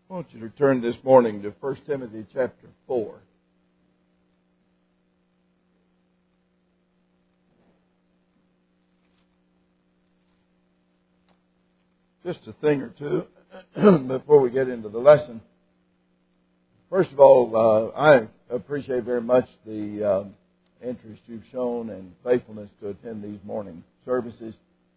I want you to turn this morning to 1 Timothy chapter 4. Just a thing or two before we get into the lesson. First of all, I appreciate very much the interest you've shown and faithfulness to attend these morning services.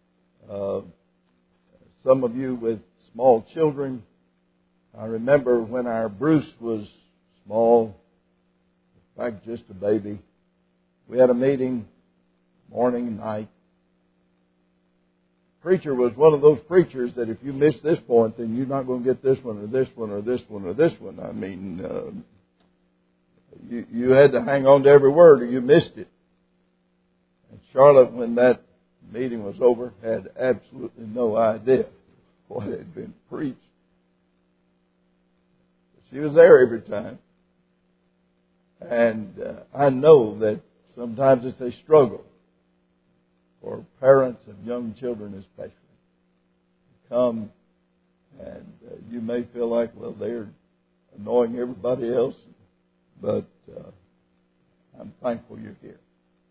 Some of you with small children, I remember when our Bruce was small, like just a baby, we had a meeting morning and night. Preacher was one of those preachers that if you miss this point, then you're not going to get this one or this one or this one or this one. I mean, you had to hang on to every word or you missed it. And Charlotte, when that meeting was over, had absolutely no idea what had been preached. She was there every time. And I know that sometimes it's a struggle for parents of young children especially. Come and you may feel like, well, they're annoying everybody else, but I'm thankful you're here.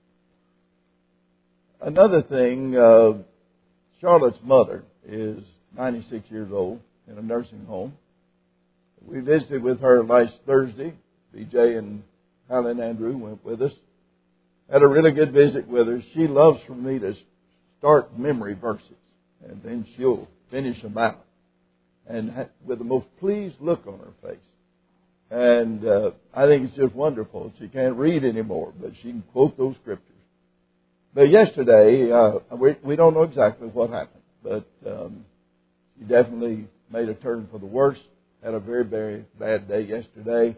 Another thing, Charlotte's mother is 96 years old in a nursing home. We visited with her last Thursday. BJ and Helen Andrew went with us. Had a really good visit with her. She loves for me to start memory verses, and then she'll finish them out, and with the most pleased look on her face. And I think it's just wonderful. She can't read anymore, but she can quote those scriptures. But yesterday, we don't know exactly what happened, but she definitely made a turn for the worse. Had a very, very bad day yesterday.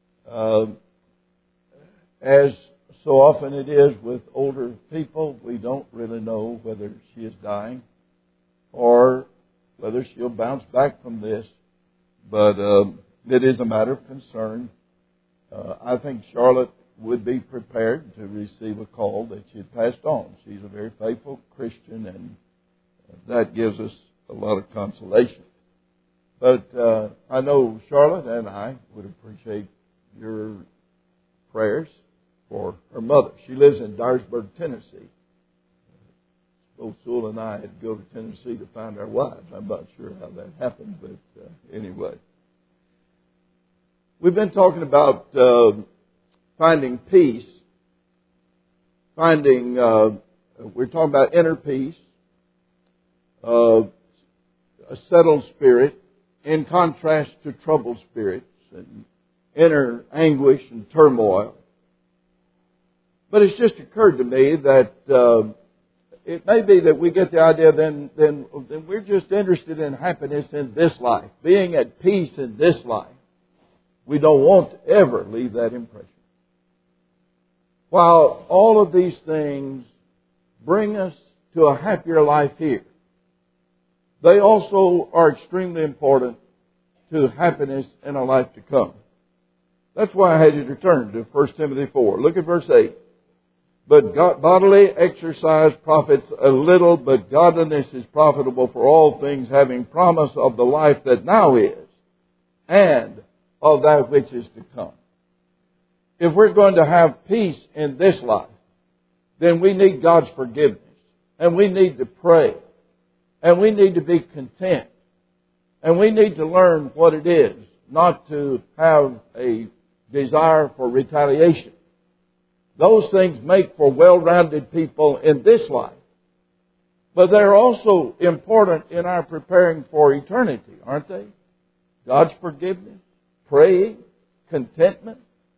As so often it is with older people, we don't really know whether she is dying or whether she'll bounce back from this. But it is a matter of concern. I think Charlotte would be prepared to receive a call that she had passed on. She's a very faithful Christian, and that gives us a lot of consolation. But I know Charlotte and I would appreciate your prayers for her mother. She lives in Dyersburg, Tennessee. Both Sewell and I had to go to Tennessee to find our wives. I'm not sure how that happened, but anyway. We've been talking about finding peace. We're talking about inner peace, a settled spirit, in contrast to troubled spirits and inner anguish and turmoil. But it's just occurred to me that it may be that we get the idea then we're just interested in happiness in this life, being at peace in this life. We don't want to ever leave that impression. While all of these things bring us to a happier life here, they also are extremely important to happiness in a life to come. That's why I had you to turn to 1 Timothy 4. Look at verse 8. But bodily exercise profits a little, but godliness is profitable for all things, having promise of the life that now is, and of that which is to come. If we're going to have peace in this life, then we need God's forgiveness, and we need to pray, and we need to be content, and we need to learn what it is not to have a desire for retaliation. Those things make for well-rounded people in this life. But they're also important in our preparing for eternity, aren't they? God's forgiveness, praying, contentment.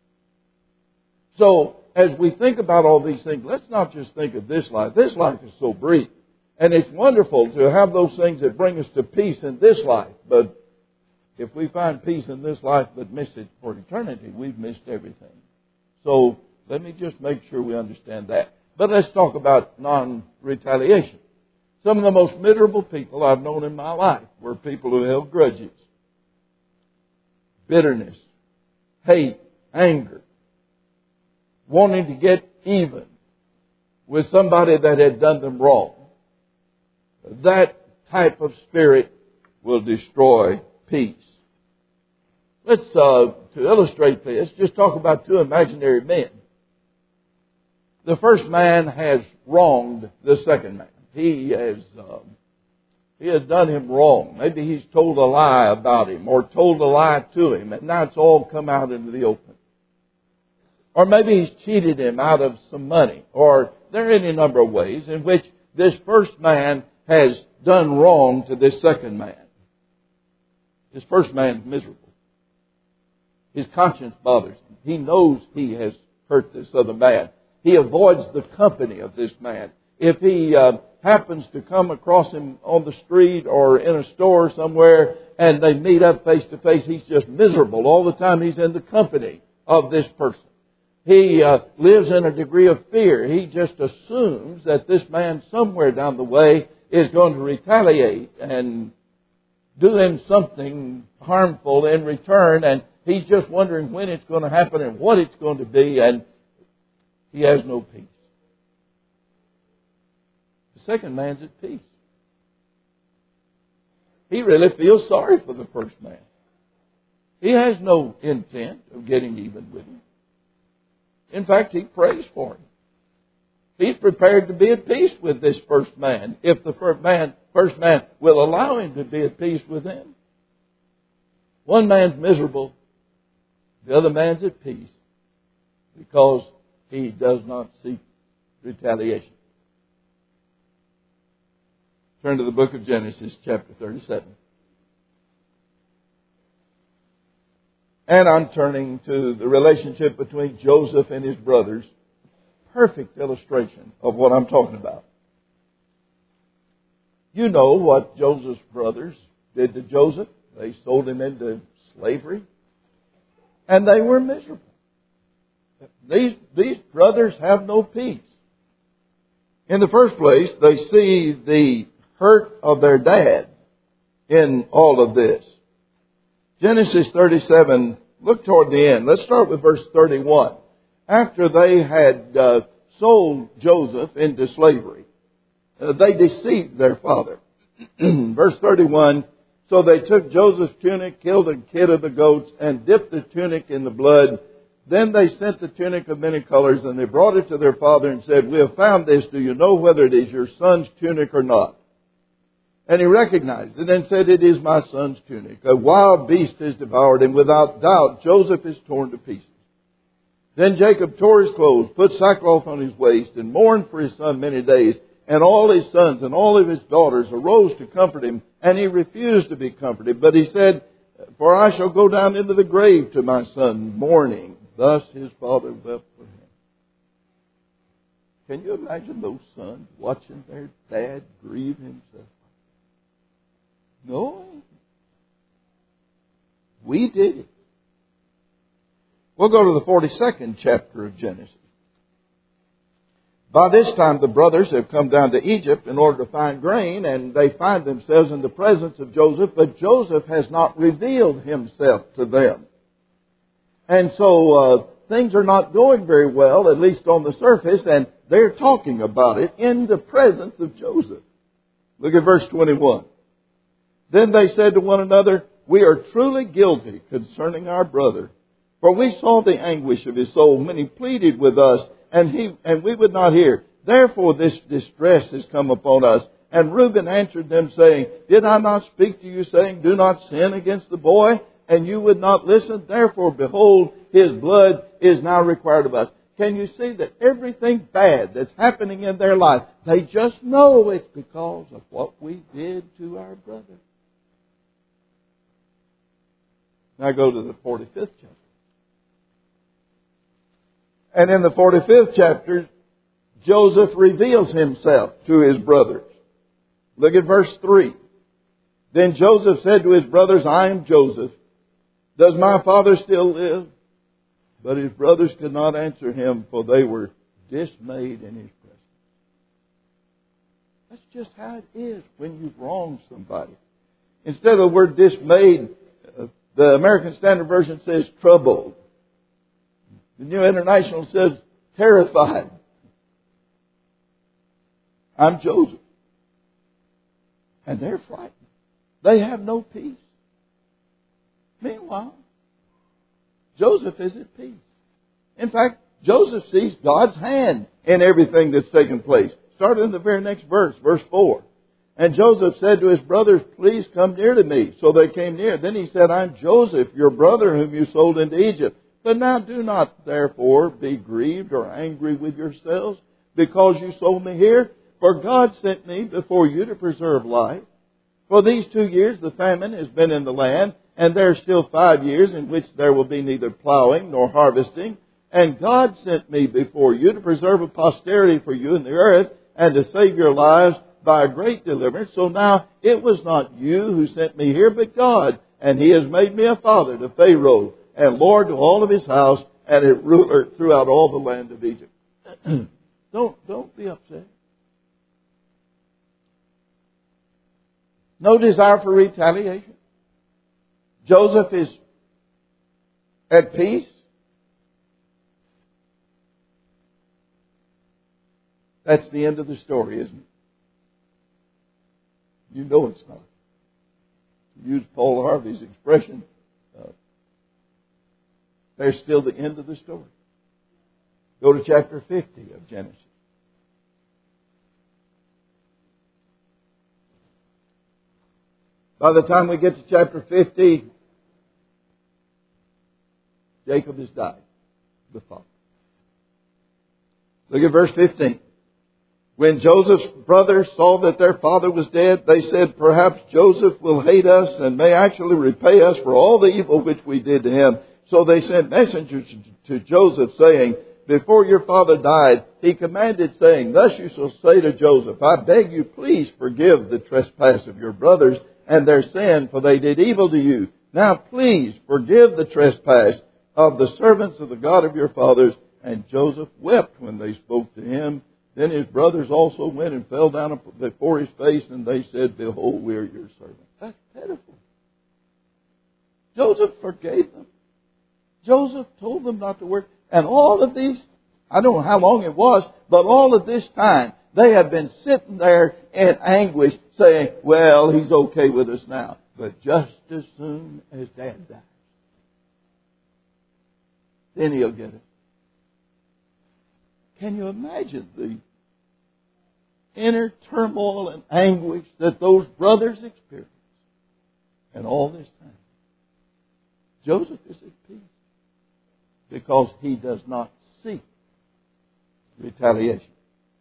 So, as we think about all these things, let's not just think of this life. This life is so brief. And it's wonderful to have those things that bring us to peace in this life. But if we find peace in this life but miss it for eternity, we've missed everything. So, let me just make sure we understand that. But let's talk about non-retaliation. Some of the most miserable people I've known in my life were people who held grudges. Bitterness, hate, anger, wanting to get even with somebody that had done them wrong. That type of spirit will destroy peace. Let's, to illustrate this, just talk about two imaginary men. The first man has wronged the second man. He has done him wrong. Maybe he's told a lie about him or told a lie to him, and now it's all come out into the open. Or maybe he's cheated him out of some money. Or there are any number of ways in which this first man has done wrong to this second man. This first man's miserable. His conscience bothers him. He knows he has hurt this other man. He avoids the company of this man. If he happens to come across him on the street or in a store somewhere and they meet up face to face, he's just miserable all the time he's in the company of this person. He lives in a degree of fear. He just assumes that this man somewhere down the way is going to retaliate and do him something harmful in return, and he's just wondering when it's going to happen and what it's going to be, and he has no peace. The second man's at peace. He really feels sorry for the first man. He has no intent of getting even with him. In fact, he prays for him. He's prepared to be at peace with this first man if the first man will allow him to be at peace with him. One man's miserable, the other man's at peace because he does not seek retaliation. Turn to the book of Genesis, chapter 37. And I'm turning to the relationship between Joseph and his brothers. Perfect illustration of what I'm talking about. You know what Joseph's brothers did to Joseph. They sold him into slavery. And they were miserable. These brothers have no peace. In the first place, they see the hurt of their dad in all of this. Genesis 37, look toward the end. Let's start with verse 31. After they had sold Joseph into slavery, they deceived their father. Verse 31, so they took Joseph's tunic, killed a kid of the goats, and dipped the tunic in the blood. Then they sent the tunic of many colors, and they brought it to their father and said, we have found this. Do you know whether it is your son's tunic or not? And he recognized it and said, it is my son's tunic. A wild beast has devoured him. Without doubt, Joseph is torn to pieces. Then Jacob tore his clothes, put sackcloth on his waist, and mourned for his son many days. And all his sons and all of his daughters arose to comfort him, and he refused to be comforted. But he said, for I shall go down into the grave to my son, mourning. Thus his father wept for him. Can you imagine those sons watching their dad grieve himself? No. We did it. We'll go to the 42nd chapter of Genesis. By this time, the brothers have come down to Egypt in order to find grain, and they find themselves in the presence of Joseph, but Joseph has not revealed himself to them. And so things are not going very well, at least on the surface, and they're talking about it in the presence of Joseph. Look at verse 21. Then they said to one another, we are truly guilty concerning our brother. For we saw the anguish of his soul when he pleaded with us, and we would not hear. Therefore this distress has come upon us. And Reuben answered them, saying, did I not speak to you, saying, do not sin against the boy? And you would not listen. Therefore, behold, his blood is now required of us. Can you see that everything bad that's happening in their life, they just know it's because of what we did to our brother? Now go to the 45th chapter. And in the 45th chapter, Joseph reveals himself to his brothers. Look at verse 3. Then Joseph said to his brothers, I am Joseph. Does my father still live? But his brothers could not answer him, for they were dismayed in his presence. That's just how it is when you've wronged somebody. Instead of the word dismayed, the American Standard Version says troubled. The New International says terrified. I'm Joseph. And they're frightened. They have no peace. Meanwhile, Joseph is at peace. In fact, Joseph sees God's hand in everything that's taken place. Start in the very next verse, verse 4. And Joseph said to his brothers, please come near to me. So they came near. Then he said, I'm Joseph, your brother whom you sold into Egypt. But now do not therefore be grieved or angry with yourselves because you sold me here. For God sent me before you to preserve life. For these 2 years the famine has been in the land, and there are still 5 years in which there will be neither plowing nor harvesting. And God sent me before you to preserve a posterity for you in the earth, and to save your lives by a great deliverance. So now it was not you who sent me here, but God. And He has made me a father to Pharaoh, and Lord to all of his house, and a ruler throughout all the land of Egypt. Don't be upset. No desire for retaliation. Joseph is at peace. That's the end of the story, isn't it? You know it's not. To use Paul Harvey's expression, there's still the end of the story. Go to chapter 50 of Genesis. By the time we get to chapter 50, Jacob has died, the father. Look at verse 15. When Joseph's brothers saw that their father was dead, they said, perhaps Joseph will hate us and may actually repay us for all the evil which we did to him. So they sent messengers to Joseph, saying, before your father died, he commanded, saying, thus you shall say to Joseph, I beg you, please forgive the trespass of your brothers and their sin, for they did evil to you. Now please forgive the trespass of the servants of the God of your fathers. And Joseph wept when they spoke to him. Then his brothers also went and fell down before his face, and they said, behold, we are your servants. That's pitiful. Joseph forgave them. Joseph told them not to work. And all of these, I don't know how long it was, but all of this time, they have been sitting there in anguish saying, well, he's okay with us now. But just as soon as Dad dies, then he'll get it. Can you imagine the inner turmoil and anguish that those brothers experienced? And all this time, Joseph is at peace because he does not seek retaliation.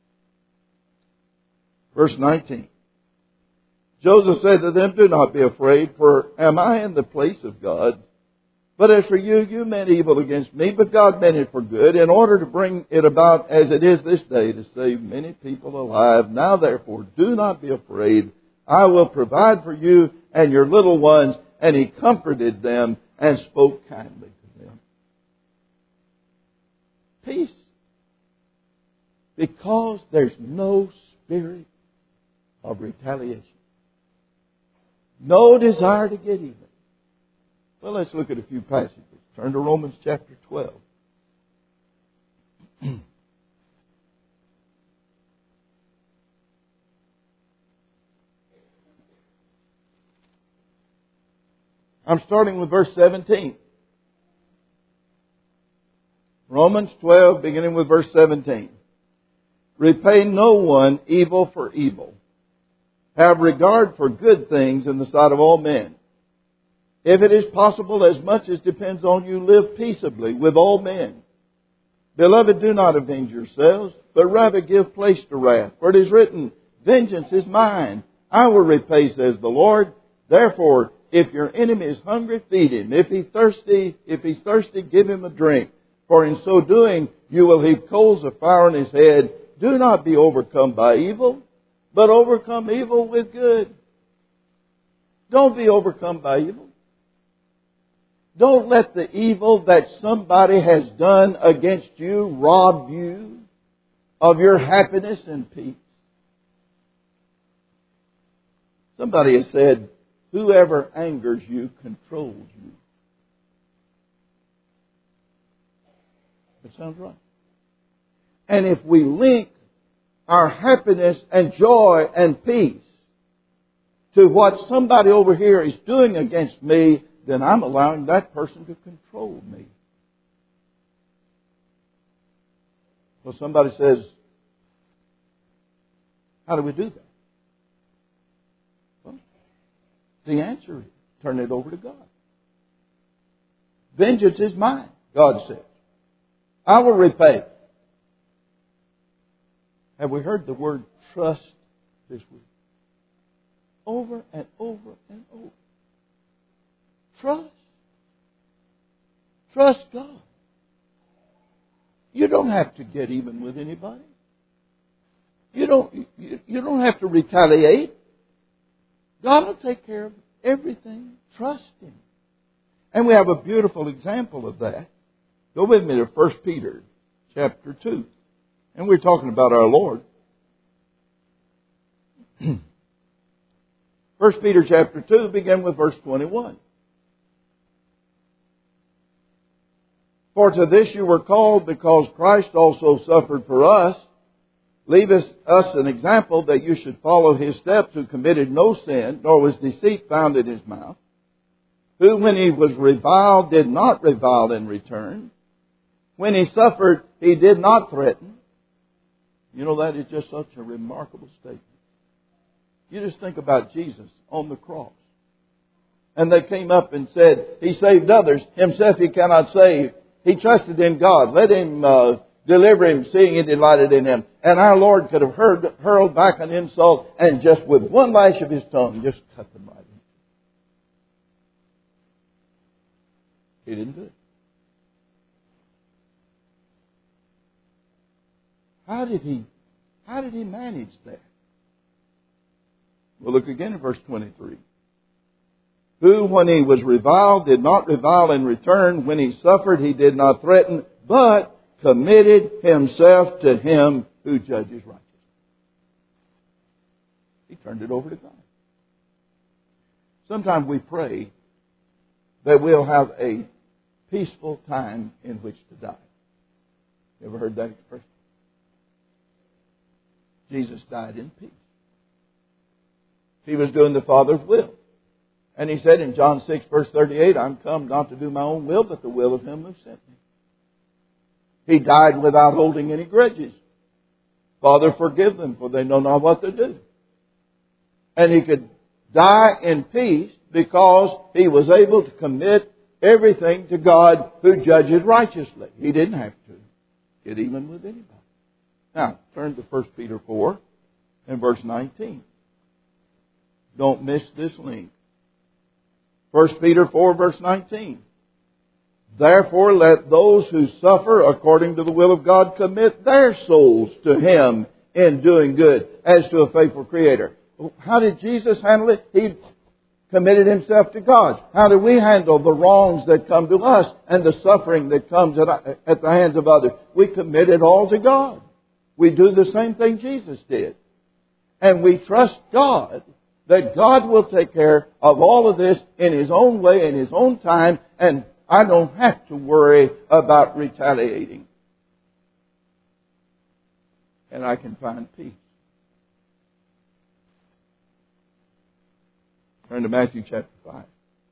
Verse 19. Joseph said to them, do not be afraid, for am I in the place of God? But as for you, you meant evil against me, but God meant it for good, in order to bring it about as it is this day, to save many people alive. Now therefore, do not be afraid. I will provide for you and your little ones. And he comforted them and spoke kindly to them. Peace. Because there's no spirit of retaliation. No desire to get even. Well, let's look at a few passages. Turn to Romans chapter 12. I'm starting with verse 17. Romans 12, beginning with verse 17. Repay no one evil for evil. Have regard for good things in the sight of all men. If it is possible, as much as depends on you, live peaceably with all men. Beloved, do not avenge yourselves, but rather give place to wrath. For it is written, vengeance is mine. I will repay, says the Lord. Therefore, if your enemy is hungry, feed him. If he's thirsty, give him a drink. For in so doing, you will heap coals of fire on his head. Do not be overcome by evil, but overcome evil with good. Don't be overcome by evil. Don't let the evil that somebody has done against you rob you of your happiness and peace. Somebody has said, whoever angers you controls you. That sounds right. And if we link our happiness and joy and peace to what somebody over here is doing against me, then I'm allowing that person to control me. Well, somebody says, how do we do that? Well, the answer is turn it over to God. Vengeance is mine, God says. I will repay. Have we heard the word trust this week? Over and over and over. Trust. Trust God. You don't have to get even with anybody. You don't have to retaliate. God will take care of everything. Trust Him. And we have a beautiful example of that. Go with me to 1 Peter chapter 2. And we're talking about our Lord. 1 Peter chapter 2, begin with verse 21. For to this you were called, because Christ also suffered for us, leave us an example that you should follow His steps, who committed no sin, nor was deceit found in His mouth, who when He was reviled did not revile in return, when He suffered He did not threaten. You know, that is just such a remarkable statement. You just think about Jesus on the cross. And they came up and said, He saved others, Himself He cannot save. He trusted in God. Let Him deliver Him, seeing He delighted in Him. And our Lord could have hurled back an insult and just with one lash of His tongue, just cut them right in. He didn't do it. How did He manage that? Well, look again at verse 23. Who, when He was reviled, did not revile in return. When He suffered, He did not threaten, but committed Himself to Him who judges righteously. He turned it over to God. Sometimes we pray that we'll have a peaceful time in which to die. You ever heard that expression? Jesus died in peace. He was doing the Father's will. And He said in John 6, verse 38, I'm come not to do my own will, but the will of Him who sent me. He died without holding any grudges. Father, forgive them, for they know not what they do. And He could die in peace because He was able to commit everything to God who judges righteously. He didn't have to get even with anybody. Now, turn to 1 Peter 4 and verse 19. Don't miss this link. 1 Peter 4, verse 19. Therefore, let those who suffer according to the will of God commit their souls to Him in doing good, as to a faithful Creator. How did Jesus handle it? He committed Himself to God. How do we handle the wrongs that come to us and the suffering that comes at the hands of others? We commit it all to God. We do the same thing Jesus did. And we trust God that God will take care of all of this in His own way, in His own time, and I don't have to worry about retaliating. And I can find peace. Turn to Matthew chapter 5.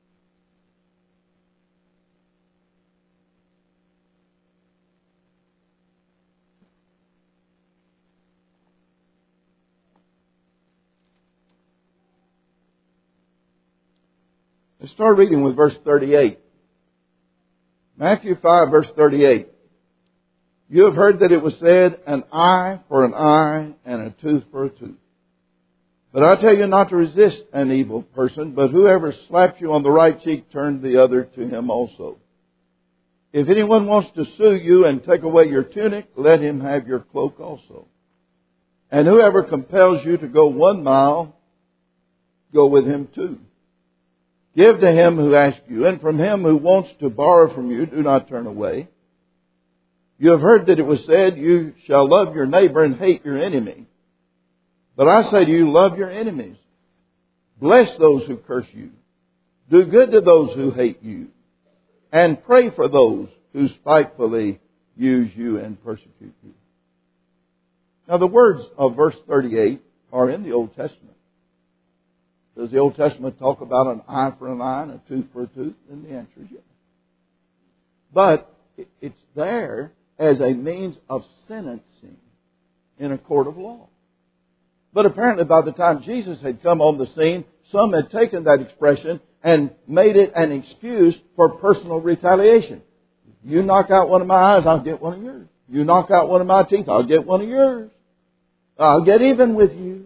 Let's start reading with verse 38. Matthew 5, verse 38. You have heard that it was said, an eye for an eye and a tooth for a tooth. But I tell you not to resist an evil person, but whoever slaps you on the right cheek, turn the other to him also. If anyone wants to sue you and take away your tunic, let him have your cloak also. And whoever compels you to go 1 mile, go with him 2. Give to him who asks you, and from him who wants to borrow from you, do not turn away. You have heard that it was said, you shall love your neighbor and hate your enemy. But I say to you, love your enemies. Bless those who curse you. Do good to those who hate you. And pray for those who spitefully use you and persecute you. Now the words of verse 38 are in the Old Testament. Does the Old Testament talk about an eye for an eye and a tooth for a tooth? And the answer is yes. But it's there as a means of sentencing in a court of law. But apparently by the time Jesus had come on the scene, some had taken that expression and made it an excuse for personal retaliation. You knock out one of my eyes, I'll get one of yours. You knock out one of my teeth, I'll get one of yours. I'll get even with you.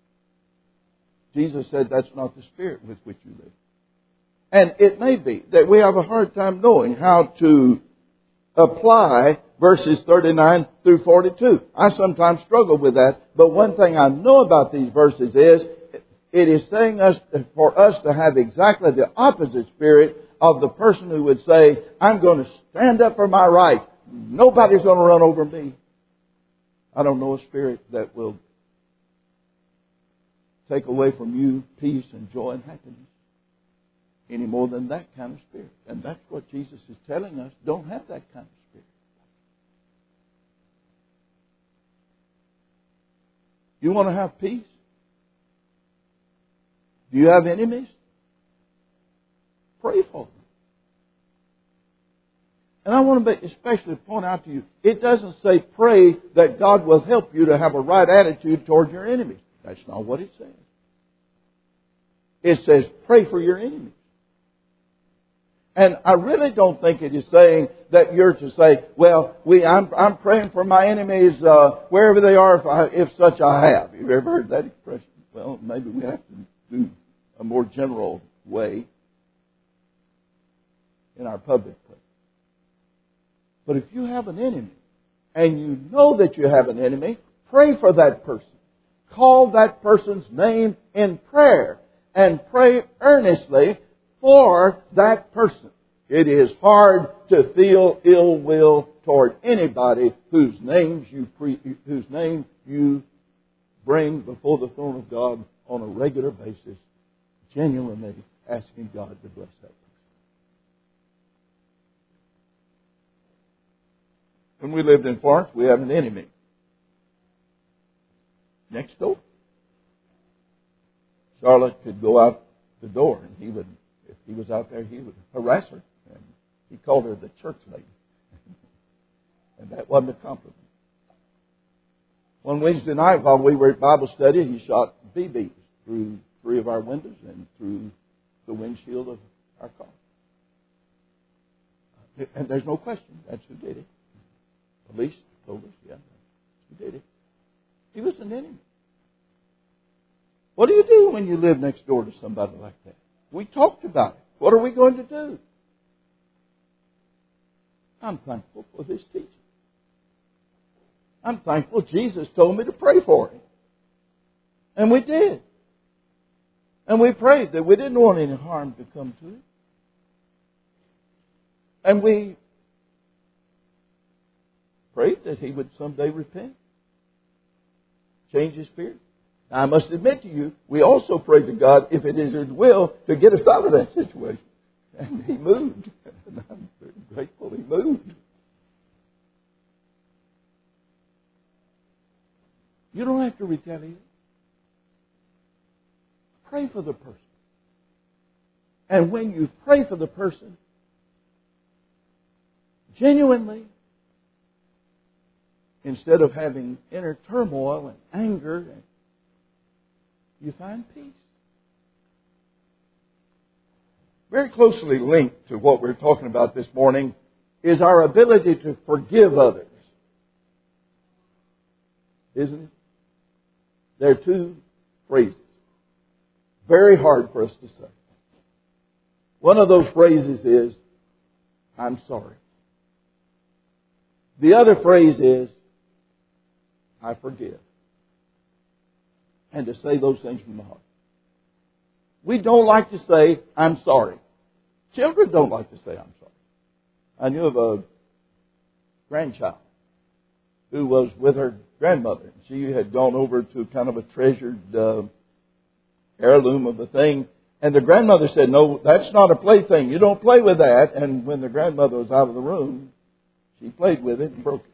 Jesus said that's not the spirit with which you live. And it may be that we have a hard time knowing how to apply verses 39 through 42. I sometimes struggle with that, but one thing I know about these verses is it is saying for us to have exactly the opposite spirit of the person who would say, I'm going to stand up for my right. Nobody's going to run over me. I don't know a spirit that will take away from you peace and joy and happiness any more than that kind of spirit. And that's what Jesus is telling us. Don't have that kind of spirit. You want to have peace? Do you have enemies? Pray for them. And I want to especially point out to you, it doesn't say pray that God will help you to have a right attitude toward your enemies. That's not what it says. It says pray for your enemies. And I really don't think it is saying that you're to say, well, I'm praying for my enemies wherever they are, if such I have. You've ever heard that expression? Well, maybe we have to do a more general way in our public prayer. But if you have an enemy, and you know that you have an enemy, pray for that person. Call that person's name in prayer, and pray earnestly for that person. It is hard to feel ill will toward anybody whose name you bring before the throne of God on a regular basis, genuinely asking God to bless that person. When we lived in Florence, we had an enemy next door. Charlotte could go out the door, and if he was out there, he would harass her. And he called her the church lady. And that wasn't a compliment. One Wednesday night while we were at Bible study, he shot BBs through 3 of our windows and through the windshield of our car. And there's no question, that's who did it. Police told us, yeah, he did it. He was an enemy. What do you do when you live next door to somebody like that? We talked about it. What are we going to do? I'm thankful for this teaching. I'm thankful Jesus told me to pray for him. And we did. And we prayed that we didn't want any harm to come to it. And we prayed that he would someday repent, change his spirit. Now, I must admit to you, we also prayed to God, if it is His will, to get us out of that situation. And He moved. And I'm very grateful He moved. You don't have to retaliate. Pray for the person. And when you pray for the person, genuinely, instead of having inner turmoil and anger, you find peace. Very closely linked to what we're talking about this morning is our ability to forgive others. Isn't it? There are 2 phrases. Very hard for us to say. One of those phrases is, I'm sorry. The other phrase is, I forgive. And to say those things from the heart. We don't like to say, I'm sorry. Children don't like to say, I'm sorry. I knew of a grandchild who was with her grandmother. She had gone over to kind of a treasured heirloom of a thing. And the grandmother said, no, that's not a plaything. You don't play with that. And when the grandmother was out of the room, she played with it and broke it.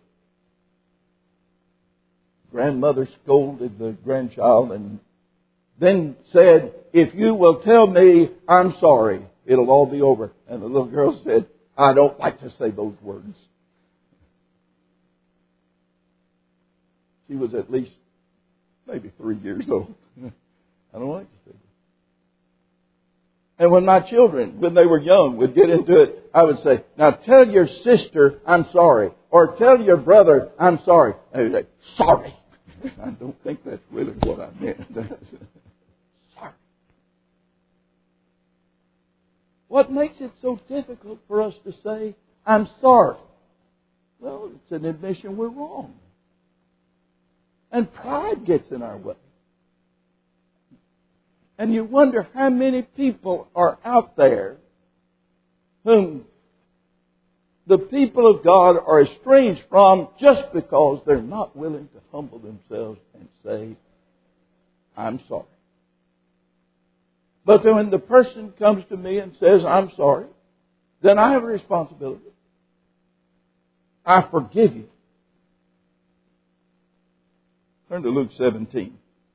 Grandmother scolded the grandchild and then said, if you will tell me I'm sorry, it'll all be over. And the little girl said, I don't like to say those words. She was at least maybe 3 years old. I don't like to say that. And when my children, when they were young, would get into it, I would say, now tell your sister I'm sorry. Or tell your brother I'm sorry. And they would say, sorry. I don't think that's really what I meant. Sorry. What makes it so difficult for us to say, I'm sorry? Well, it's an admission we're wrong. And pride gets in our way. And you wonder how many people are out there whom the people of God are estranged from just because they're not willing to humble themselves and say, I'm sorry. But then when the person comes to me and says, I'm sorry, then I have a responsibility. I forgive you. Turn to Luke 17.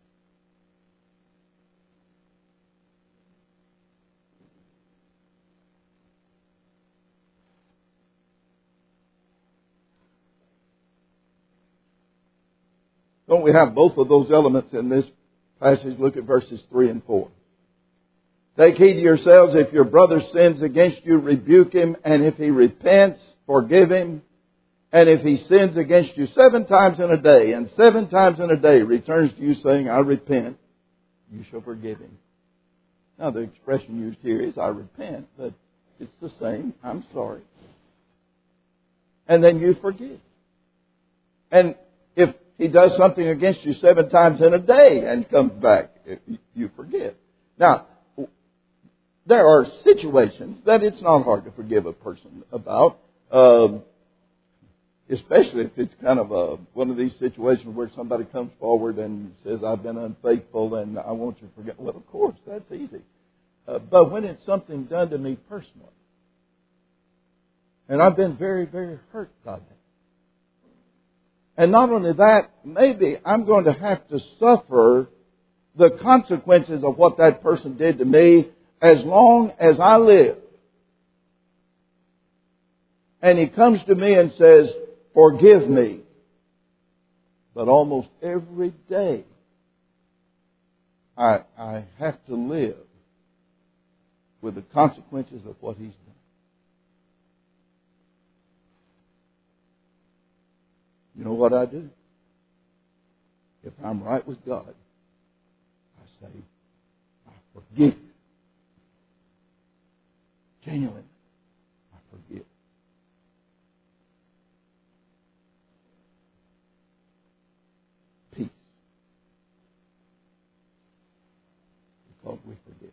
Don't we have both of those elements in this passage? Look at verses 3 and 4. Take heed to yourselves. If your brother sins against you, rebuke him. And if he repents, forgive him. And if he sins against you 7 times in a day, and 7 times in a day returns to you saying, I repent, you shall forgive him. Now the expression used here is, I repent, but it's the same. I'm sorry. And then you forgive. And if he does something against you 7 times in a day and comes back, you forgive. Now, there are situations that it's not hard to forgive a person about, especially if it's kind of one of these situations where somebody comes forward and says, I've been unfaithful and I want you to forget. Well, of course, that's easy. But when it's something done to me personally, and I've been very, very hurt by that. And not only that, maybe I'm going to have to suffer the consequences of what that person did to me as long as I live. And he comes to me and says, forgive me. But almost every day, I have to live with the consequences of what he's done. You know what I do? If I'm right with God, I say, I forgive you. Genuinely, I forgive. Peace. Because we forgive.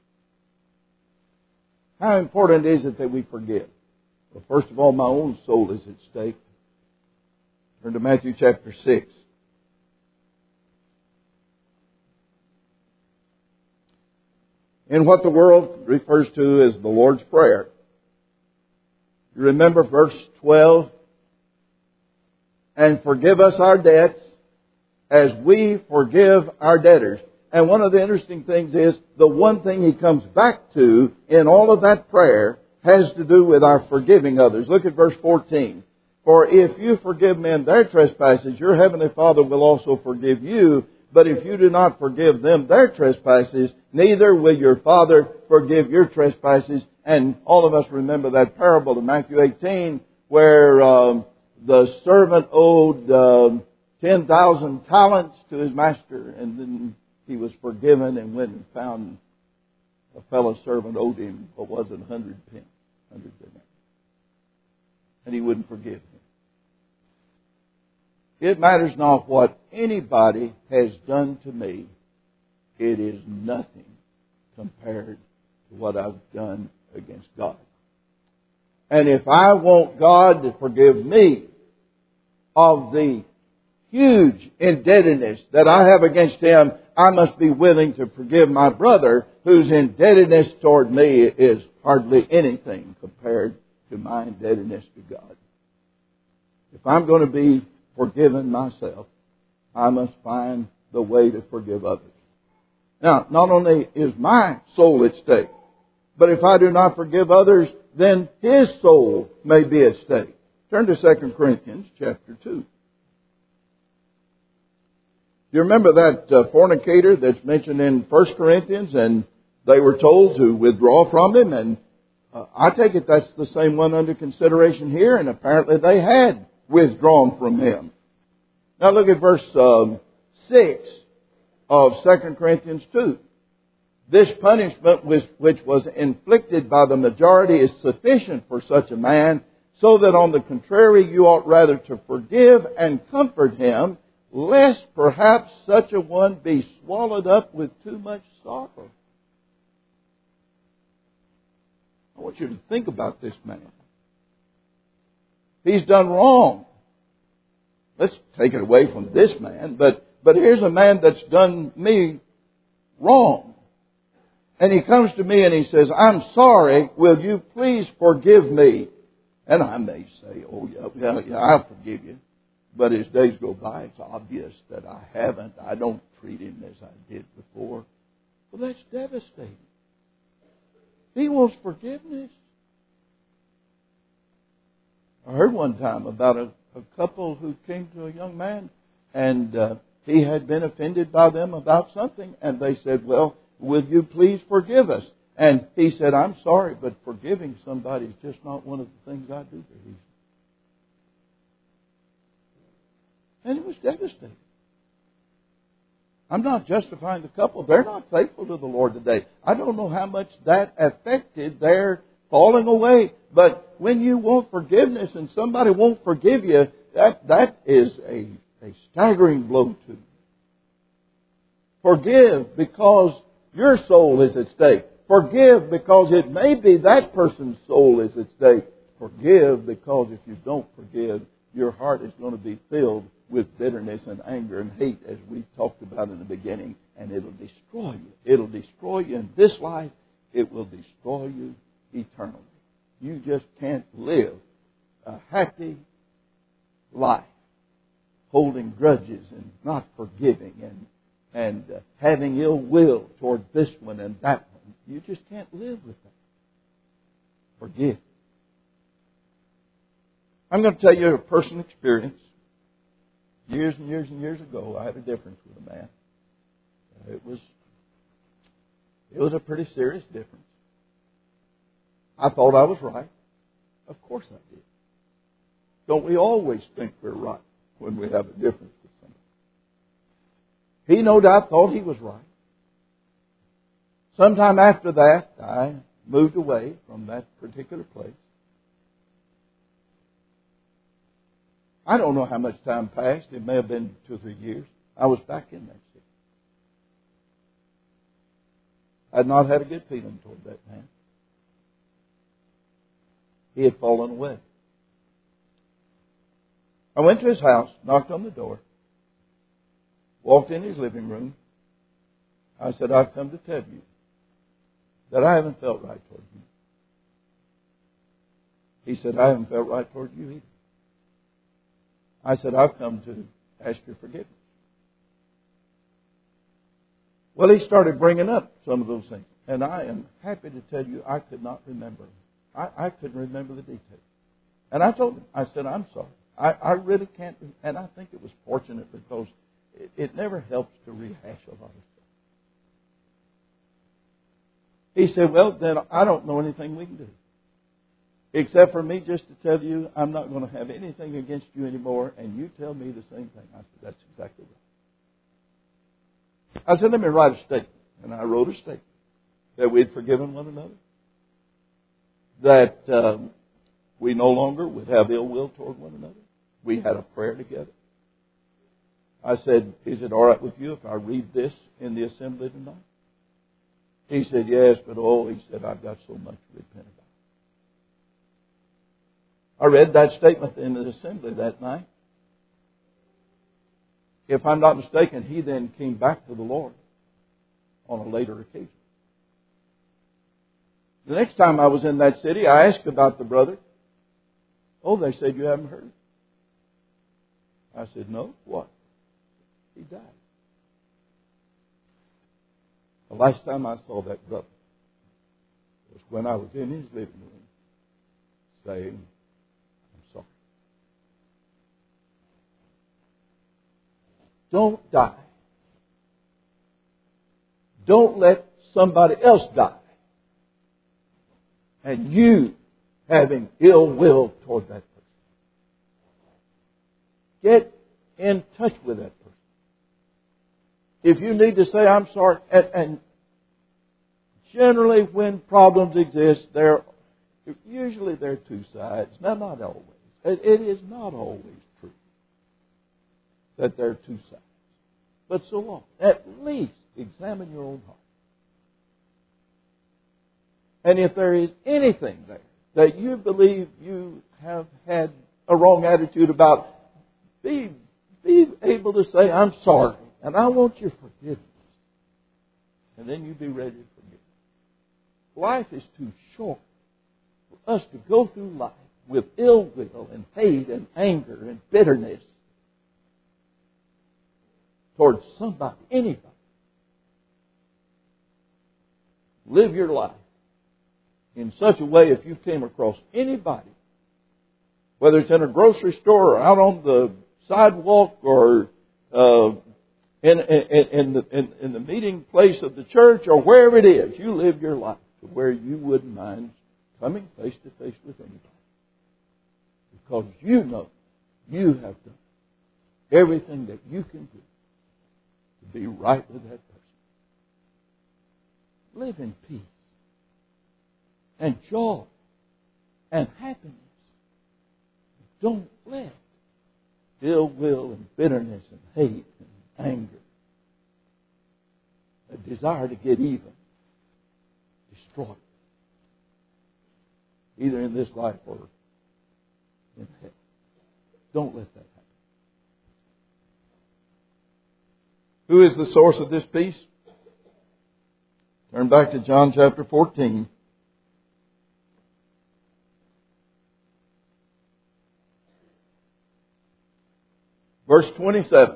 How important is it that we forgive? Well, first of all, my own soul is at stake. Turn to Matthew chapter 6. In what the world refers to as the Lord's Prayer. You remember verse 12? And forgive us our debts as we forgive our debtors. And one of the interesting things is, the one thing he comes back to in all of that prayer has to do with our forgiving others. Look at verse 14. For if you forgive men their trespasses, your heavenly Father will also forgive you. But if you do not forgive them their trespasses, neither will your Father forgive your trespasses. And all of us remember that parable in Matthew 18 where the servant owed 10,000 talents to his master, and then he was forgiven and went and found a fellow servant owed him, what was it, 100 pence, 100 dinars. And he wouldn't forgive him. It matters not what anybody has done to me. It is nothing compared to what I've done against God. And if I want God to forgive me of the huge indebtedness that I have against Him, I must be willing to forgive my brother whose indebtedness toward me is hardly anything compared to my indebtedness to God. If I'm going to be forgiven myself, I must find the way to forgive others. Now, not only is my soul at stake, but if I do not forgive others, then his soul may be at stake. Turn to 2 Corinthians chapter 2. Do you remember that fornicator that's mentioned in 1 Corinthians, and they were told to withdraw from him? And I take it that's the same one under consideration here, and apparently they had withdrawn from him. Now look at verse 6 of 2 Corinthians 2. This punishment which was inflicted by the majority is sufficient for such a man, so that on the contrary you ought rather to forgive and comfort him, lest perhaps such a one be swallowed up with too much sorrow. I want you to think about this man. He's done wrong. Let's take it away from this man, but here's a man that's done me wrong. And he comes to me and he says, I'm sorry, will you please forgive me? And I may say, oh yeah, I'll forgive you. But as days go by, it's obvious that I haven't. I don't treat him as I did before. Well, that's devastating. He wants forgiveness. I heard one time about a couple who came to a young man, and he had been offended by them about something, and they said, well, will you please forgive us? And he said, I'm sorry, but forgiving somebody is just not one of the things I do for you. And it was devastating. I'm not justifying the couple. They're not faithful to the Lord today. I don't know how much that affected their falling away. But when you want forgiveness and somebody won't forgive you, that is a staggering blow to you. Forgive because your soul is at stake. Forgive because it may be that person's soul is at stake. Forgive because if you don't forgive, your heart is going to be filled with bitterness and anger and hate, as we talked about in the beginning, and it'll destroy you. It'll destroy you in this life. It will destroy you eternally. You just can't live a happy life holding grudges and not forgiving and having ill will toward this one and that one. You just can't live with that. Forgive. I'm going to tell you a personal experience. Years and years and years ago, I had a difference with a man. It was a pretty serious difference. I thought I was right. Of course I did. Don't we always think we're right when we have a difference with somebody? He no doubt thought he was right. Sometime after that, I moved away from that particular place. I don't know how much time passed. It may have been 2 or 3 years. I was back in that city. I had not had a good feeling toward that man. He had fallen away. I went to his house, knocked on the door, walked in his living room. I said, I've come to tell you that I haven't felt right toward you. He said, I haven't felt right toward you either. I said, I've come to ask your forgiveness. Well, he started bringing up some of those things. And I am happy to tell you I could not remember them. I couldn't remember the details. And I told him, I said, I'm sorry. I really can't. And I think it was fortunate because it never helps to rehash a lot of stuff. He said, well, then I don't know anything we can do. Except for me just to tell you, I'm not going to have anything against you anymore, and you tell me the same thing. I said, that's exactly right. I said, let me write a statement. And I wrote a statement that we'd forgiven one another, that we no longer would have ill will toward one another. We had a prayer together. I said, is it all right with you if I read this in the assembly tonight? He said, yes, but he said, I've got so much to repent about. I read that statement in the assembly that night. If I'm not mistaken, he then came back to the Lord on a later occasion. The next time I was in that city, I asked about the brother. Oh, they said, you haven't heard. I said, no, what? He died. The last time I saw that brother was when I was in his living room saying, I'm sorry. Don't die don't let somebody else die. And you having ill will toward that person. Get in touch with that person. If you need to say, I'm sorry, and generally when problems exist, usually there are two sides. Now, not always. It is not always true that there are two sides. But so long, at least examine your own heart. And if there is anything there that you believe you have had a wrong attitude about, be able to say, I'm sorry, and I want your forgiveness. And then you be ready to forgive. Life is too short for us to go through life with ill will and hate and anger and bitterness towards somebody, anybody. Live your life in such a way, if you came across anybody, whether it's in a grocery store or out on the sidewalk or in the meeting place of the church or wherever it is, you live your life to where you wouldn't mind coming face to face with anybody. Because you know you have done everything that you can do to be right with that person. Live in peace and joy and happiness. Don't let ill will and bitterness and hate and anger, a desire to get even, destroy it, either in this life or in heaven. Don't let that happen. Who is the source of this peace? Turn back to John chapter 14. Verse 27.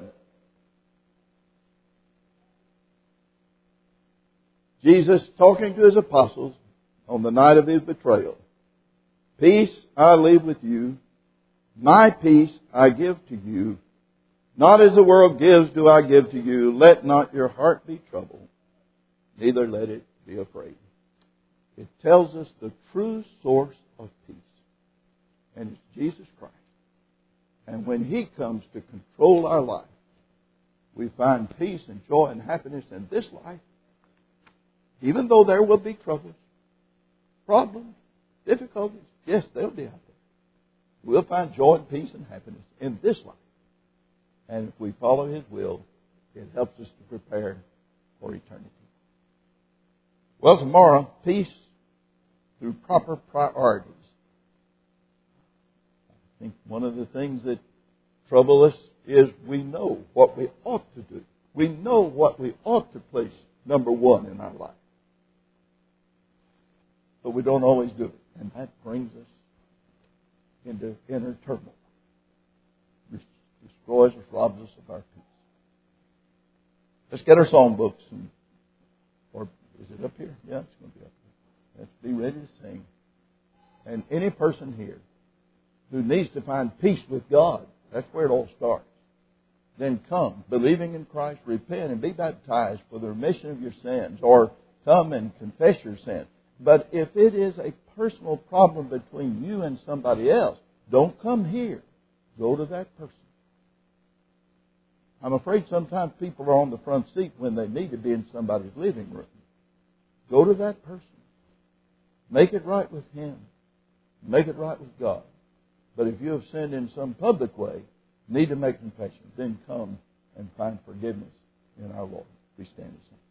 Jesus talking to his apostles on the night of his betrayal. Peace I leave with you. My peace I give to you. Not as the world gives do I give to you. Let not your heart be troubled, neither let it be afraid. It tells us the true source of peace. And it's Jesus Christ. And when He comes to control our life, we find peace and joy and happiness in this life, even though there will be troubles, problems, difficulties. Yes, they'll be out there. We'll find joy and peace and happiness in this life. And if we follow His will, it helps us to prepare for eternity. Well, tomorrow, peace through proper priorities. I think one of the things that trouble us is we know what we ought to do. We know what we ought to place number one in our life. But we don't always do it. And that brings us into inner turmoil. Destroys us, robs us of our peace. Let's get our song books. Or is it up here? Yeah, it's going to be up here. Let's be ready to sing. And any person here who needs to find peace with God, that's where it all starts. Then come, believing in Christ, repent and be baptized for the remission of your sins, or come and confess your sins. But if it is a personal problem between you and somebody else, don't come here. Go to that person. I'm afraid sometimes people are on the front seat when they need to be in somebody's living room. Go to that person. Make it right with Him. Make it right with God. But if you have sinned in some public way, need to make confession, then come and find forgiveness in our Lord. We stand and sing.